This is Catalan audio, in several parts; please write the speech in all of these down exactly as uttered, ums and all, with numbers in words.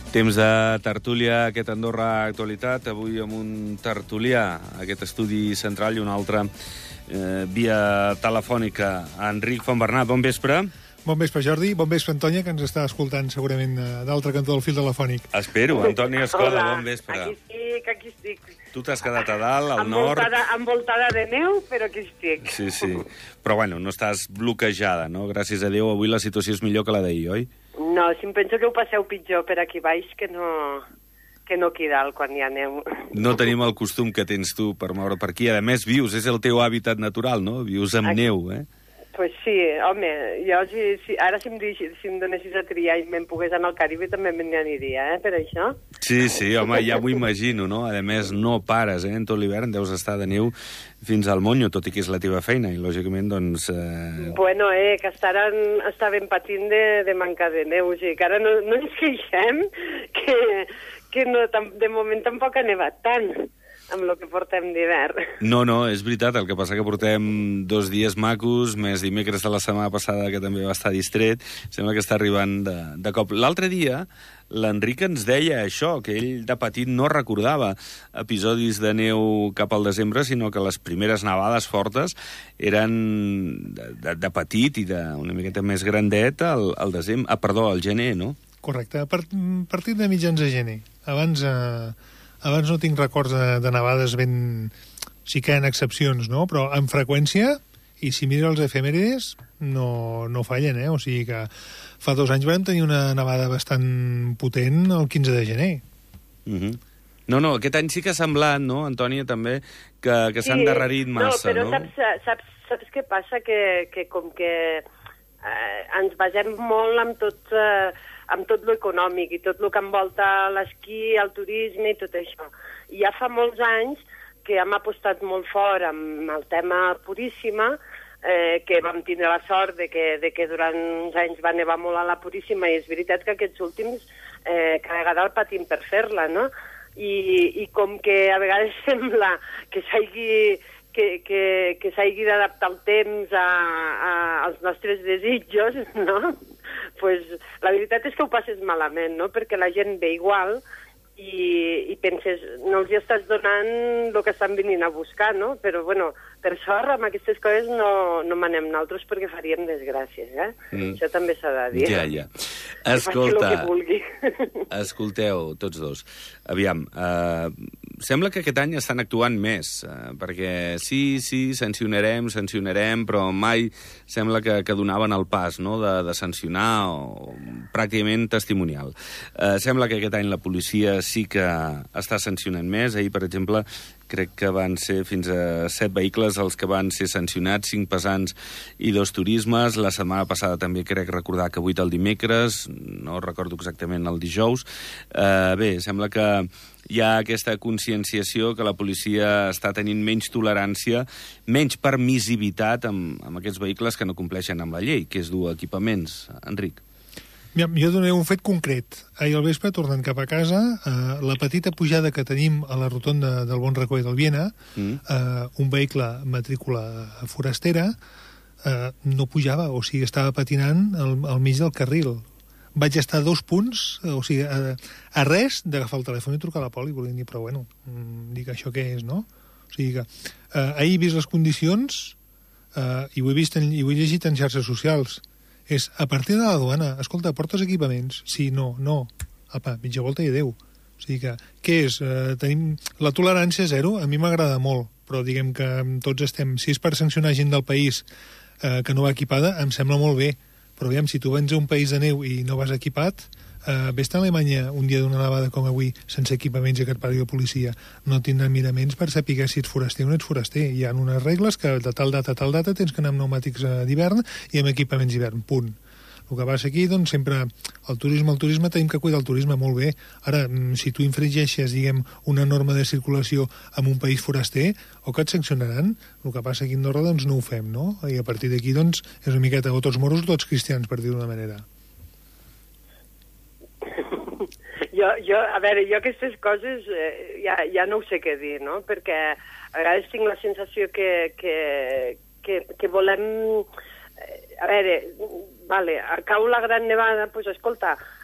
Temps de tertúlia, aquest Andorra Actualitat, avui amb un tertulià, aquest estudi central i un altre eh, via telefònica. Enric Fontbernat, bon vespre. Bon vespre, Jordi. Bon vespre, Antònia, que ens està escoltant segurament d'altre cantó del fil telefònic. Espero, Antònia Escola, Hola, bon vespre. aquí estic, aquí estic. Tu t'has quedat a dalt, al envoltada, nord. Envoltada de neu, però aquí estic. Sí, sí. Però bueno, no estàs bloquejada, no? Gràcies a Déu, avui la situació és millor que la d'ahir, oi? No, si em penso que ho passeu pitjor per aquí baix que no, que no aquí dalt quan hi ha neu. No tenim el costum que tens tu per moure per aquí. A més, vius, és el teu hàbitat natural, no? Vius amb Aquí. neu, eh? Pues sí, home, jo si, si, ara si em, deixi, si em donessis a triar i me'n pogués anar al Caribe també me n'aniria, eh, per això. Sí, sí, home, ja m'ho imagino, no? A més, no pares, eh? En tot l'hivern deus estar de neu fins al monyo, tot i que és la teva feina, i lògicament, doncs... Eh... Bueno, eh, que estaran, estaven patint de, de manca de neu, o sigui, que ara no, no ens queixem, que, que no, tam, de moment tampoc ha nevat tant amb el que portem d'hivern. No, no, és veritat, el que passa que portem dos dies macos, més dimecres de la setmana passada, que també va estar distret, sembla que està arribant de, de cop. L'altre dia, l'Enric ens deia això, que ell de petit no recordava episodis de neu cap al desembre, sinó que les primeres nevades fortes eren de, de, de petit i d'una miqueta més grandet al, al desembre, ah, perdó, al gener, no? Correcte, a partir de mitjans de gener. Abans... Eh... Abans no tinc records de, de nevades ben... Sí que hi ha excepcions, no? Però amb freqüència, i si mires els efemèrides, no, no fallen, eh? O sigui que fa dos anys vam tenir una nevada bastant potent el quinze de gener. Mhm. No, no, aquest any sí que ha semblat, no, Antònia, també, que, que s'han sí, endarrerit massa, no? Però no? saps, saps, saps què passa? Que, que com que eh, ens basem molt amb tot... Eh, amb tot lo econòmic i tot el que envolta l'esquí, el turisme i tot això. I ja fa molts anys que hem apostat molt fort amb el tema Puríssima, eh, que vam tindre la sort de que, de que durant uns anys va nevar molt a la Puríssima, i és veritat que aquests últims eh, cada vegada el patim per fer-la, no? I, i com que a vegades sembla que s'hagi que, que, que s'hagi d'adaptar el temps a, a, als nostres desitjos, no? Pues, la veritat és que ho passes malament, no? Perquè la gent ve igual i, i penses, no els hi estàs donant el que estan venint a buscar, no? Però, bueno, per sort, amb aquestes coses no, no manem nosaltres perquè faríem desgràcies, eh? Mm. Això també s'ha de dir. Ja, ja. Escolta, que vulgui. Escolteu, tots dos. Aviam, eh, sembla que aquest any estan actuant més, eh, perquè sí, sí, sancionarem, sancionarem, però mai sembla que, que donaven el pas, no?, de, de sancionar, o pràcticament testimonial. Eh, sembla que aquest any la policia sí que està sancionant més. Ahir, per exemple, crec que van ser fins a set vehicles els que van ser sancionats, cinc pesants i dos turismes. La setmana passada també crec recordar que vuit el dimecres, no recordo exactament el dijous. Eh, bé, sembla que hi ha aquesta conscienciació que la policia està tenint menys tolerància, menys permissivitat amb, amb aquests vehicles que no compleixen amb la llei, que és dur equipaments. Enric. Ja, jo donaré un fet concret. Ahir al vespre, tornant cap a casa, eh, la petita pujada que tenim a la rotonda del Bon Racó i del Viena, mm. eh, un vehicle matrícula forastera, eh, no pujava, o sigui, estava patinant al, al mig del carril. Vaig estar a dos punts, o sigui, a, a res d'agafar el telèfon i trucar a la poli, volien dir, però bueno, dic, això què és, no? O sigui que eh, ahir he vist les condicions eh, i ho he vist en, i ho he llegit en xarxes socials. És, a partir de la duana, escolta, portes equipaments? Sí, no, no. Apa, mitja volta i adeu. O sigui que, què és? Eh, tenim la tolerància zero, a mi m'agrada molt, però diguem que tots estem... Si és per sancionar gent del país eh, que no va equipada, em sembla molt bé. Però aviam, si tu vens a un país de neu i no vas equipat, eh, vés-te a Alemanya un dia d'una nevada com avui, sense equipaments i que et pari la policia, no tindran miraments per saber si ets foraster o no ets foraster. Hi ha unes regles que de tal data a tal data tens que anar amb pneumàtics d'hivern i amb equipaments d'hivern, punt. El que passa aquí, doncs, sempre el turisme, el turisme tenim que cuidar el turisme molt bé. Ara, si tu infringeixes, diguem, una norma de circulació en un país foraster, o que et sancionaran, el que passa aquí a Andorra, doncs, no ho fem, no? I a partir d'aquí, doncs, és una miqueta o tots moros o tots cristians, per dir-ho d'una manera. Jo, jo, a veure, jo aquestes coses eh, ja, ja no ho sé què dir, no? Perquè a vegades tinc la sensació que, que, que, que volem... A veure, vale, cau la gran nevada, doncs, escolta,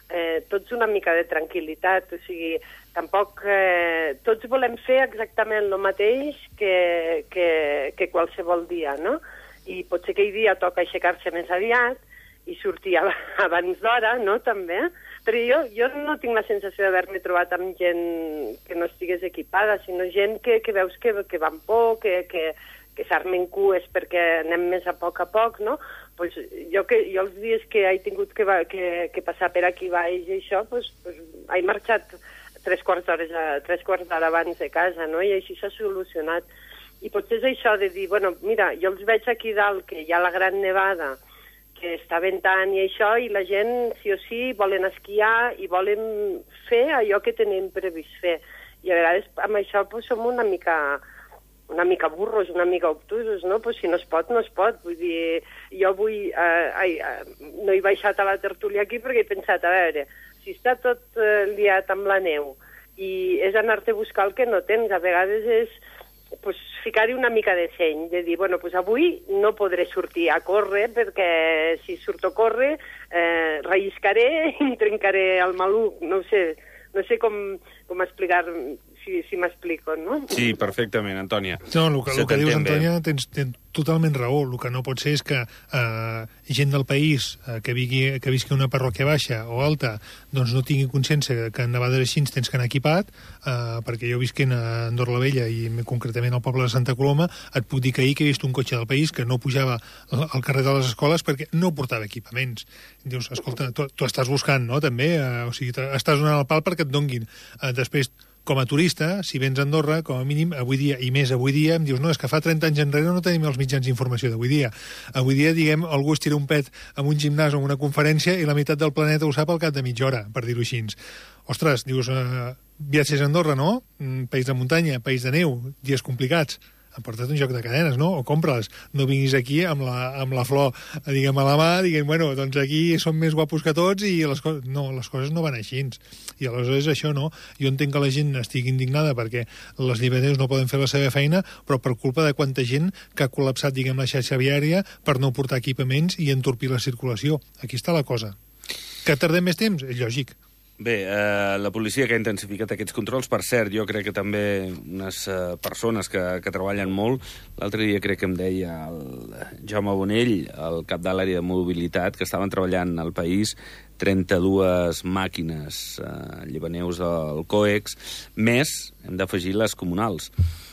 eh, tots una mica de tranquil·litat, o sigui, tampoc eh, tots volem fer exactament el mateix que, que, que qualsevol dia, no? I potser aquell dia toca aixecar-se més aviat i sortir abans d'hora, no?, també. Però jo, jo no tinc la sensació d'haver-me trobat amb gent que no estigués equipada, sinó gent que, que veus que, que va amb por, que, que, que s'armen cues perquè anem més a poc a poc, no? Pues jo, que, jo els dies que he tingut que, va, que, que passar per aquí baix i això, pues, pues, he marxat tres quarts d'hora tres quarts d'hora abans de casa, no? I així s'ha solucionat. I potser és això de dir, bueno, mira, jo els veig aquí dalt, que hi ha la gran nevada, que està ventant i això, i la gent, sí o sí, volen esquiar i volen fer allò que tenim previst fer. I a vegades amb això pues, som una mica... una mica burros, una mica obtusos, no? Pues si no es pot, no es pot. Vull dir, jo avui eh, ai, eh, no he baixat a la tertúlia aquí perquè he pensat, a veure, si està tot eh, liat amb la neu i és anar-te a buscar el que no tens, a vegades és pues, ficar-hi una mica de seny, de dir, bueno, pues avui no podré sortir a córrer perquè si surto a córrer eh, relliscaré i em trencaré el maluc, no sé, no sé com, com explicar... si, si m'explico, no? Sí, perfectament, Antònia. No, el que, el que dius, Antònia, tens, tens totalment raó. El que no pot ser és que eh, gent del país eh, que, vigui, que visqui una parròquia baixa o alta doncs no tingui consciència que en nevades així tens que anar equipat, eh, perquè jo visquent a Andorra la Vella i concretament al poble de Santa Coloma, et puc dir que ahir que he vist un cotxe del país que no pujava al, al carrer de les escoles perquè no portava equipaments. Dius, escolta, tu, tu estàs buscant, no?, també, eh, o sigui, estàs donant el pal perquè et donguin. Eh, després, com a turista, si vens a Andorra, com a mínim, avui dia, i més avui dia, em dius, no, és que fa trenta anys enrere no tenim els mitjans d'informació d'avui dia. Avui dia, diguem, algú es tira un pet en un gimnàs o en una conferència i la meitat del planeta ho sap al cap de mitja hora, per dir-ho així. Ostres, dius, eh, viatges a Andorra, no? País de muntanya, país de neu, dies complicats. Porta't un joc de cadenes, no? O compra-les. No vinguis aquí amb la, amb la flor, diguem, a la mà, diguem, bueno, doncs aquí som més guapos que tots i les coses... No, les coses no van així. I aleshores això, no? Jo entenc que la gent estigui indignada perquè les llibreteus no poden fer la seva feina, però per culpa de quanta gent que ha col·lapsat, diguem, la xarxa viària per no portar equipaments i entorpir la circulació. Aquí està la cosa. Que tardem més temps? És lògic. Bé, eh, la policia que ha intensificat aquests controls, per cert, jo crec que també unes eh, persones que, que treballen molt, l'altre dia crec que em deia el Jaume Bonell, el cap de l'àrea de mobilitat, que estaven treballant al país trenta-dues màquines eh, llevaneus del COEX, més hem d'afegir les comunals.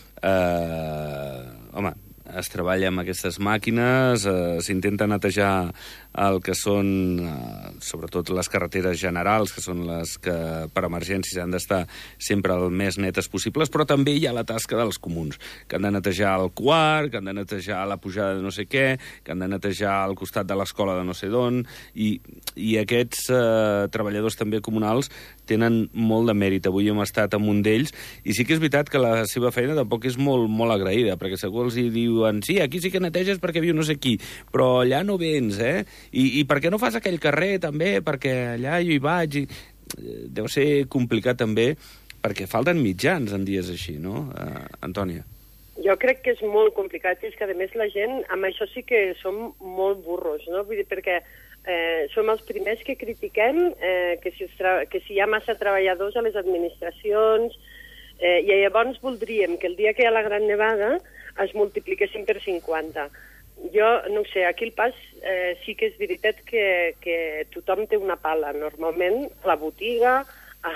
Eh, home, es treballa amb aquestes màquines, eh, s'intenta netejar el que són, eh, sobretot les carreteres generals, que són les que per emergències han d'estar sempre el més netes possibles, però també hi ha la tasca dels comuns, que han de netejar el quart, que han de netejar la pujada de no sé què, que han de netejar al costat de l'escola de no sé d'on, i, i aquests eh, treballadors també comunals tenen molt de mèrit. Avui hem estat amb un d'ells, i sí que és veritat que la seva feina tampoc és molt, molt agraïda, perquè segur els hi diuen, sí, aquí sí que neteges perquè viu no sé qui, però allà no vens, eh? I, i per què no fas aquell carrer, també? Perquè allà jo hi vaig. I... Deu ser complicat, també, perquè falten mitjans en dies així, no, uh, Antònia? Jo crec que és molt complicat, i és que, a més, la gent, amb això sí que som molt burros, no? Vull dir, perquè eh, som els primers que critiquem eh, que, si que si hi ha massa treballadors a les administracions, eh, i llavors voldríem que el dia que hi ha la gran nevada es multipliquessin per cinquanta. Jo, no ho sé, aquí al Pas eh, sí que és veritat que, que tothom té una pala. Normalment, a la botiga, a,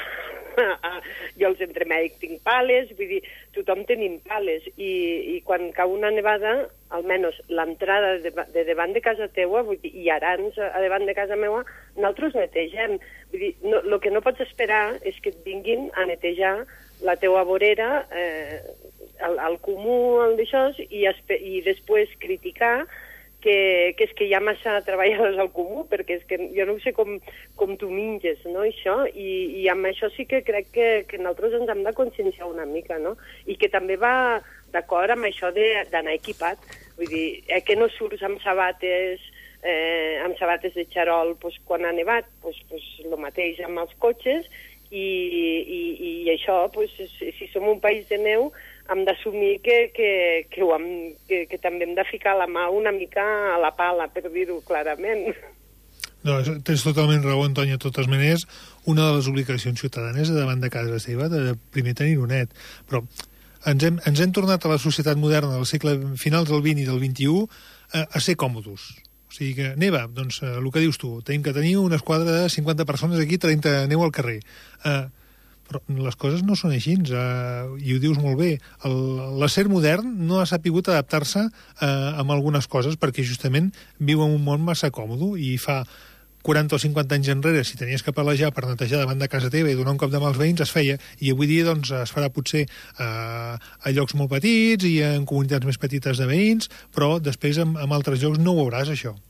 a, jo als entremèdics tinc pales, vull dir, tothom tenim pales. I, i quan cau una nevada, almenys l'entrada de, de davant de casa teua, vull dir, i arans a davant de casa meua, nosaltres netegem. Vull dir, no, el que no pots esperar és que et vinguin a netejar la teua vorera, eh, el, el comú, el d'això, i, i després criticar que, que és que hi ha massa treballadors al comú, perquè és que jo no sé com, com tu minges, no, això, i, i amb això sí que crec que, que nosaltres ens hem de conscienciar una mica, no? I que també va d'acord amb això d'anar equipat, vull dir, eh, que no surts amb sabates, eh, amb sabates de xarol pues, quan ha nevat, pues, pues, el mateix amb els cotxes, i, i, i això, pues, si som un país de neu, hem d'assumir que, que, que, ho hem, que, que també hem de ficar la mà una mica a la pala, per dir-ho clarament. No, tens totalment raó, Antònia. De totes maneres, una de les obligacions ciutadanes davant de casa seva de primer tenir-ho net. Però ens hem, ens hem tornat a la societat moderna del segle finals del vint i del vint-i-u a, a ser còmodos. O sigui que, neva, doncs, el que dius tu, tenim que tenir una esquadra de cinquanta persones aquí, trenta aneu al carrer. Eh, però les coses no són així, eh, i ho dius molt bé. L'ésser modern no ha sapigut adaptar-se eh, amb algunes coses perquè justament viu en un món massa còmodo i fa quaranta o cinquanta anys enrere, si tenies que pelejar per netejar davant de casa teva i donar un cop de mà als veïns, es feia. I avui dia doncs, es farà potser eh, a llocs molt petits i en comunitats més petites de veïns, però després en, en altres llocs no ho veuràs, això.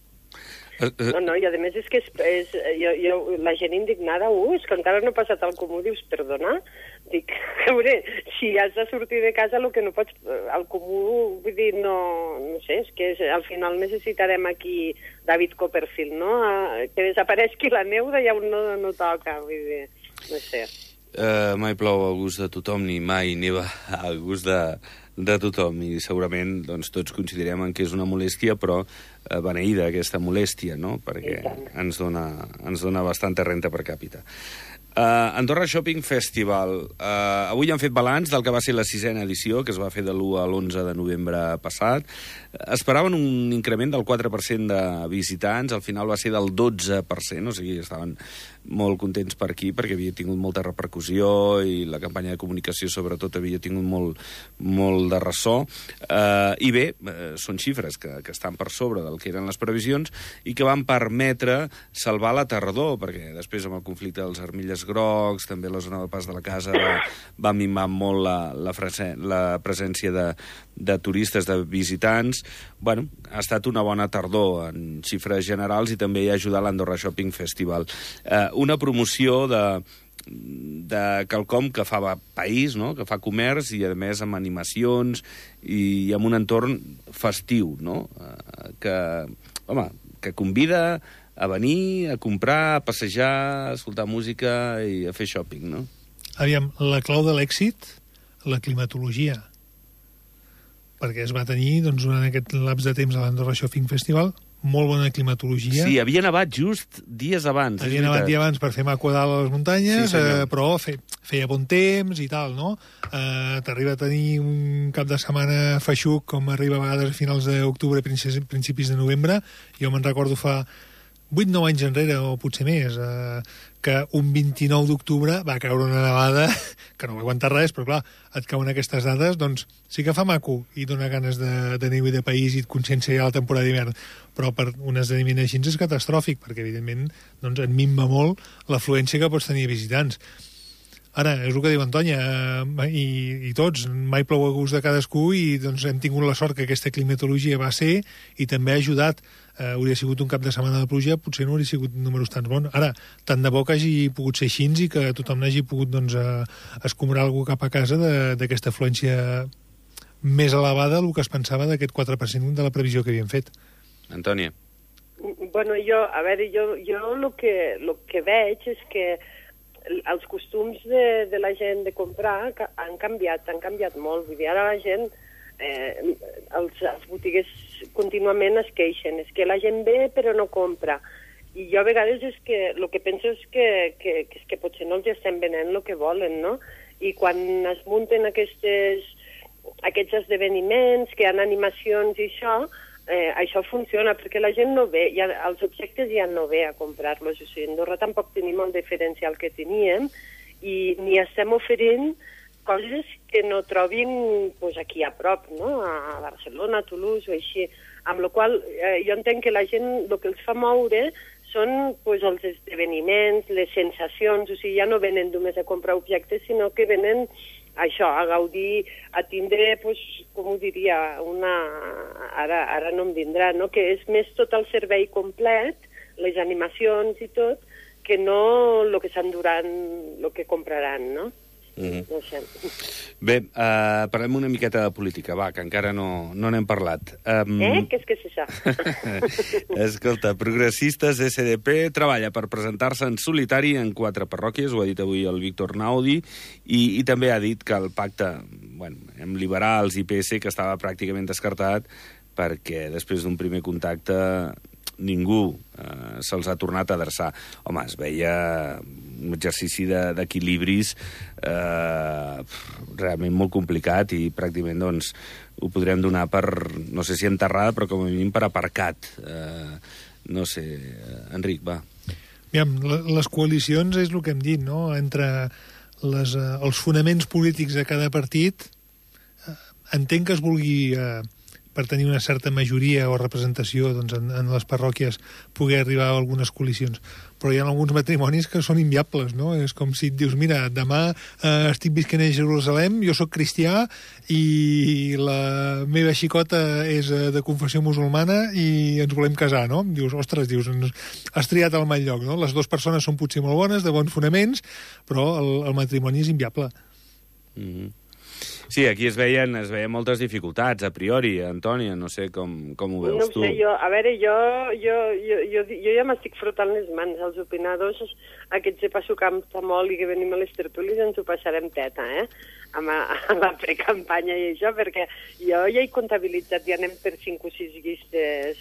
No, no, i a més és que és, és, jo, jo, la gent indignada, uh, és que encara no ha passat al comú, dius, perdona? Dic, a veure, si has de sortir de casa, el que no pots... Al comú, vull dir, no... No sé, és que és, al final necessitarem aquí David Copperfield, no? A, que desapareixi la neu d'allà on no, no toca, vull dir, no sé. Uh, mai plou al gust de tothom, ni mai neva al gust de, de tothom, i segurament doncs, tots considerem que és una molèstia, però uh, beneïda aquesta molèstia, no? Perquè ens dona, ens dona bastanta renta per càpita. Uh, Andorra Shopping Festival. Uh, avui han fet balanç del que va ser la sisena edició, que es va fer de l'u a l'onze de novembre passat. Esperaven un increment del quatre per cent de visitants, al final va ser del dotze per cent, o sigui, estaven molt contents per aquí, perquè havia tingut molta repercussió i la campanya de comunicació, sobretot, havia tingut molt, molt de ressò. Uh, I bé, uh, són xifres que, que estan per sobre del que eren les previsions i que van permetre salvar la tardor, perquè després amb el conflicte dels armilles grocs, també la zona del Pas de la Casa va, va mimar molt la, la, frase, la presència de, de turistes, de visitants. Bueno, ha estat una bona tardor en xifres generals i també hi ha ajudat l'Andorra Shopping Festival. Eh, una promoció de, de quelcom que fa país, no? Que fa comerç i, a més, amb animacions i amb un entorn festiu, no? Eh, que, home, que convida a venir, a comprar, a passejar, a escoltar música i a fer shopping, no? Aviam, la clau de l'èxit, la climatologia. Perquè es va tenir, doncs, durant aquest laps de temps a l'Andorra Shopping Festival, molt bona climatologia. Sí, havia nevat just dies abans. Havia nevat dies abans per fer maco dalt a les muntanyes, sí, eh, però fe, feia bon temps i tal, no? Eh, T'arriba a tenir un cap de setmana feixuc, com arriba a vegades a finals d'octubre, principis de novembre. Jo me'n recordo fa vuit nou anys enrere, o potser més, eh, que un vint-i-nou d'octubre va caure una nevada que no va aguantar res, però clar, et cauen aquestes dades, doncs sí que fa maco i dona ganes de, de neu i de país i et consciencia la temporada d'hivern, però per un esdeveniment així és catastròfic, perquè evidentment doncs, et minva molt l'afluència que pots tenir visitants. Ara, és el que diu Antònia, eh, i, i tots, mai plou a gust de cadascú i doncs, hem tingut la sort que aquesta climatologia va ser i també ha ajudat. Eh, hauria sigut un cap de setmana de pluja, potser no hauria sigut números tan bons. Ara, tant de bo que hagi pogut ser així i que tothom n'hagi pogut doncs, a, a escombrar algú cap a casa d'aquesta afluència més elevada del que es pensava d'aquest quatre per cent de la previsió que havíem fet. Antònia. Bueno, jo, a veure, jo, jo el que, lo que veig és que els costums de, de la gent de comprar han canviat, han canviat molt. Vull dir, ara la gent, eh, els, els botiguers contínuament es queixen, és que la gent ve però no compra. I jo a vegades és que el que penso és que, que, que, és que potser no els estem venent el que volen, no? I quan es munten aquestes, aquests esdeveniments, que hi ha animacions i això, Eh, això funciona, perquè la gent no ve, ja, els objectes ja no ve a comprar-los. O sigui, a Andorra tampoc tenim el diferencial que teníem i ni estem oferint coses que no trobin pues, aquí a prop, no? A Barcelona, a Toulouse o així. Amb la qual eh, jo entenc que la gent el que els fa moure són pues, els esdeveniments, les sensacions, o sigui, ja no venen només a comprar objectes, sinó que venen això, a gaudir, a tindre, pues, com ho diria, una... Ara, ara no em vindrà, no? Que és més tot el servei complet, les animacions i tot, que no el que s'enduran, el que compraran, no? Mm-hmm. No sé. Bé, uh, parlem una miqueta de política, va, que encara no no n'hem parlat. Um... Eh? Què és que és això? Escolta, Progressistes S D P treballa per presentar-se en solitari en quatre parròquies, ho ha dit avui el Víctor Naudi, i, i també ha dit que el pacte bueno, amb liberals i P S, que estava pràcticament descartat, perquè després d'un primer contacte ningú eh, se'ls ha tornat a adreçar. Home, es veia un exercici d'equilibris eh, realment molt complicat i pràcticament doncs, ho podrem donar per, no sé si enterrada, però com a mínim per aparcat. Eh, no sé, Enric, va. Aviam, les coalicions és el que hem dit, no? Entre les, eh, els fonaments polítics de cada partit, eh, entenc que es vulgui... Eh, per tenir una certa majoria o representació doncs, en, en les parròquies, poder arribar a algunes coalicions. Però hi ha alguns matrimonis que són inviables, no? És com si et dius, mira, demà eh, estic visquent a Jerusalem, jo sóc cristià i la meva xicota és de confessió musulmana i ens volem casar, no? Dius, ostres, dius, has triat el mal lloc, no? Les dues persones són potser molt bones, de bons fonaments, però el, el matrimoni és inviable. Mm-hmm. Sí, aquí es veien, es veien moltes dificultats, a priori, Antònia, no sé com, com ho veus no tu. No sé, jo, a veure, jo, jo, jo, jo, jo ja m'estic frotant les mans. Els opinadors, aquests de Passucamp, Tamol i que venim a les tertúlies, ens ho passarem teta, eh? Amb a, a la precampanya i això, perquè jo ja he comptabilitzat, ja anem per cinc o sis llistes...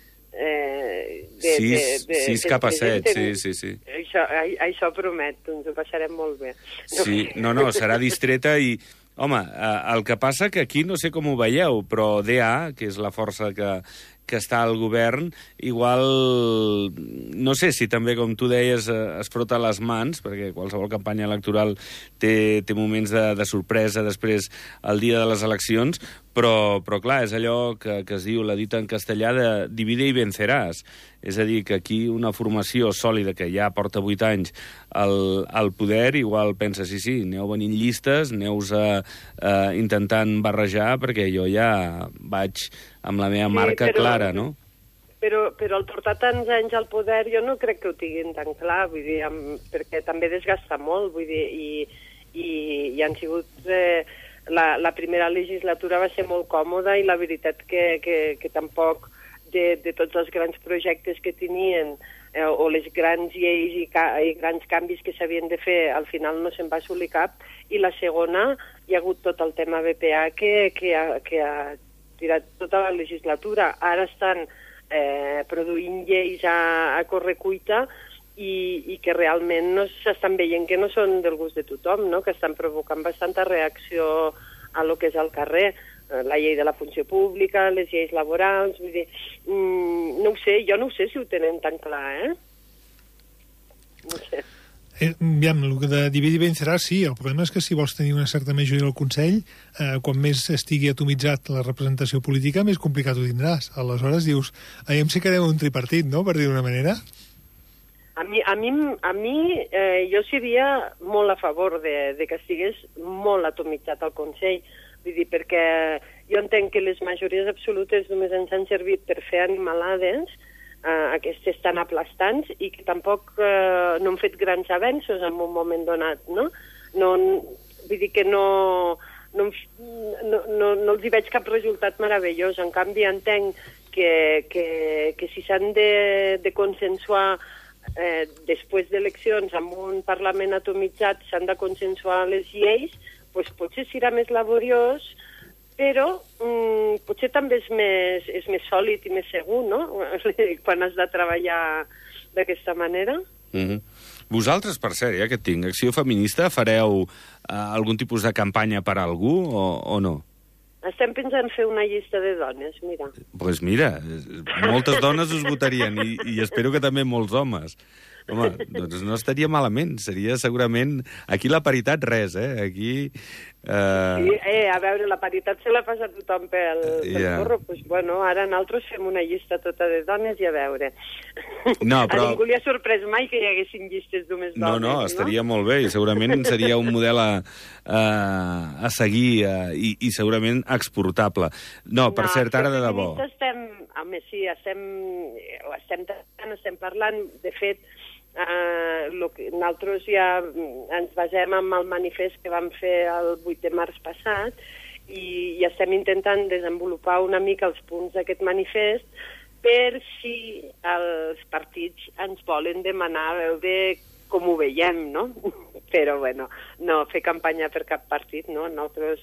Eh, de, sis, de, de, sis de cap a set, sí, presenten. sí, sí. Això, això promet, ens ho passarem molt bé. Sí, no, no, serà distreta i... Home, el que passa que aquí no sé com ho veieu, però D A, que és la força que, que està al govern, igual, no sé si també, com tu deies, es frota les mans, perquè qualsevol campanya electoral té, té moments de, de sorpresa després el dia de les eleccions, però, però clar, és allò que, que es diu, la dita en castellà, de divide i venceràs. És a dir, que aquí una formació sòlida que ja porta vuit anys al, al poder, igual pensa, sí, sí, aneu venint llistes, aneu a, a intentant barrejar, perquè jo ja vaig amb la meva marca sí, però, clara, no? Però, però el portar tants anys al poder jo no crec que ho tinguin tan clar, vull dir, amb, perquè també desgasta molt, vull dir, i, i, i han sigut... Eh, la, la primera legislatura va ser molt còmoda i la veritat que, que, que tampoc de, de tots els grans projectes que tenien eh, o les grans lleis i, ca, i grans canvis que s'havien de fer, al final no se'n va assolir cap. I la segona, hi ha hagut tot el tema B P A que, que, ha, que ha tirat tota la legislatura. Ara estan eh, produint lleis a, a correcuita i, i que realment no s'estan veient que no són del gust de tothom, no? Que estan provocant bastanta reacció a lo que és al carrer. La llei de la funció pública, les lleis laborals, vull dir, mm, no ho sé, jo no ho sé si ho tenen tan clar, eh? No sé. Eh, aviam, el de dividir i vencerà, sí. El problema és que si vols tenir una certa majoria al Consell, eh, quan més estigui atomitzat la representació política, més complicat ho tindràs. Aleshores dius, aviam si quedem un tripartit, no?, per dir d'una manera. A mi, a mi, a mi eh, jo seria molt a favor de, de que estigués molt atomitzat al Consell. Vull dir, perquè jo entenc que les majories absolutes només ens han servit per fer animalades, eh, aquestes tan aplastants, i que tampoc eh, no han fet grans avenços en un moment donat, no? No, vull dir que no, no, no, no, no els hi veig cap resultat meravellós. En canvi, entenc que, que, que si s'han de, de consensuar eh, després d'eleccions amb un Parlament atomitzat, s'han de consensuar les lleis, pues potser serà més laboriós, però mm, potser també és més, és més sòlid i més segur, no?, quan has de treballar d'aquesta manera. Mm-hmm. Vosaltres, per cert, ja que et tinc, Acció Feminista, fareu eh, algun tipus de campanya per a algú o, o no? Estem pensant fer una llista de dones, mira. Doncs pues mira, moltes dones us votarien i, i espero que també molts homes. Home, doncs no estaria malament, seria segurament... Aquí la paritat res, eh? Aquí... Eh... Sí, eh, a veure, la paritat se la passa tothom pel, pel yeah. corro, doncs bueno, ara nosaltres fem una llista tota de dones i a veure. No, però... A ningú li ha sorprès mai que hi haguessin llistes només dones, no? No, no, estaria molt bé i segurament seria un model a, a, a seguir a, i, i segurament exportable. No, per no, cert, ara de debò... Estem, home, sí, estem, estem, estem parlant, de fet, Uh, lo que nosaltres ja ens basem en el manifest que vam fer el vuit de març passat i, i estem intentant desenvolupar una mica els punts d'aquest manifest per si els partits ens volen demanar a veure com ho veiem, no? Però, bueno, no fer campanya per cap partit, no? Nosaltres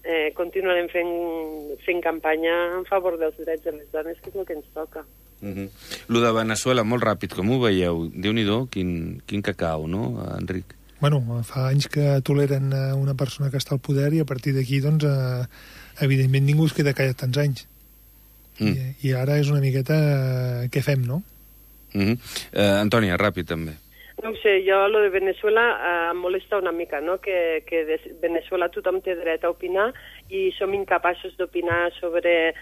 eh, continuarem fent, fent campanya en favor dels drets de les dones, que és el que ens toca. Uh-huh. Lo de Veneçuela, molt ràpid, com ho veieu? Déu-n'hi-do, quin, quin cacau, no, Enric? Bueno, fa anys que toleren una persona que està al poder i a partir d'aquí, doncs, eh, evidentment ningú es queda callat tants anys. Mm. I, I ara és una miqueta eh, què fem, no? Uh-huh. eh, Antònia, ràpid, també. No ho sé, jo, lo de Veneçuela, eh, em molesta una mica, no?, que, que de Veneçuela tothom té dret a opinar i som incapaços d'opinar sobre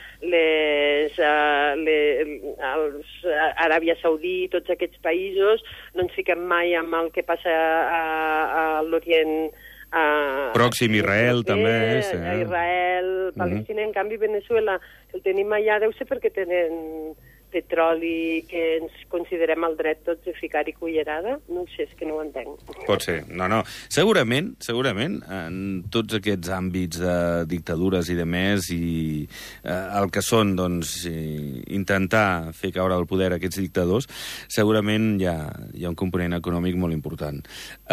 les, uh, les, els, uh, Aràbia Saudí i tots aquests països. No ens fiquem mai amb el que passa a, a l'Orient uh, Pròxim, Israel, Europeu, també. Sí. A Israel, Palestina, uh-huh. En canvi Veneçuela, el tenim allà, deu ser perquè tenen petroli que ens considerem el dret tots de ficar-hi cullerada? No sé, és que no ho entenc. Pot ser. No, no. Segurament, segurament, en tots aquests àmbits de dictadures i de més, i eh, el que són, doncs, intentar fer caure al poder aquests dictadors, segurament hi ha, hi ha un component econòmic molt important.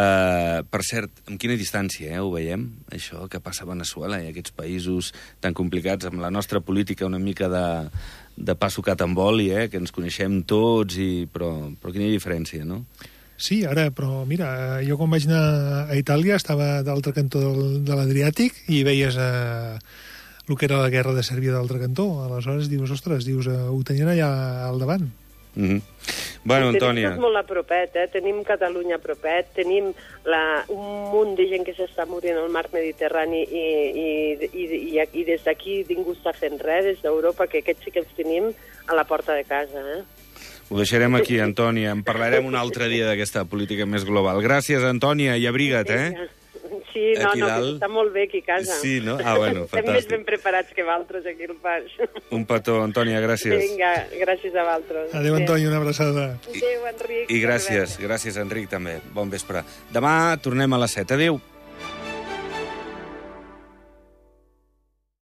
Eh, per cert, amb quina distància, eh, ho veiem, això que passa a Veneçuela i aquests països tan complicats, amb la nostra política una mica de de pa sucat amb oli, eh, que ens coneixem tots, i, però, però quina diferència, no? Sí, ara, però mira, jo quan vaig anar a Itàlia estava d'altre cantó del, de l'Adriàtic i veies eh, el que era la guerra de Sèrbia d'altre cantó. Aleshores dius, ostres, dius, eh, ho tenien allà al davant. Mm-hmm. Bueno, Antònia... Tenim tot molt a propet, eh? Tenim Catalunya a propet, tenim la, un munt de gent que s'està morint al mar Mediterrani i, i, i, i, i des d'aquí ningú està fent res, des d'Europa, que aquests sí que els tenim a la porta de casa, eh? Ho deixarem aquí, Antònia. En parlarem un altre dia d'aquesta política més global. Gràcies, Antònia, i abriga't, eh? Sí, no, aquí no, dalt... està molt bé aquí a casa. Sí, no? Ah, bueno, fantàstic. Estem més ben preparats que valtres aquí al pas. Un petó, Antònia, gràcies. Vinga, gràcies a valtres. Adéu, Antònia, una abraçada. Adéu, Enric. I gràcies, gràcies, Enric, també. Bon vespre. Demà tornem a les set. Adéu.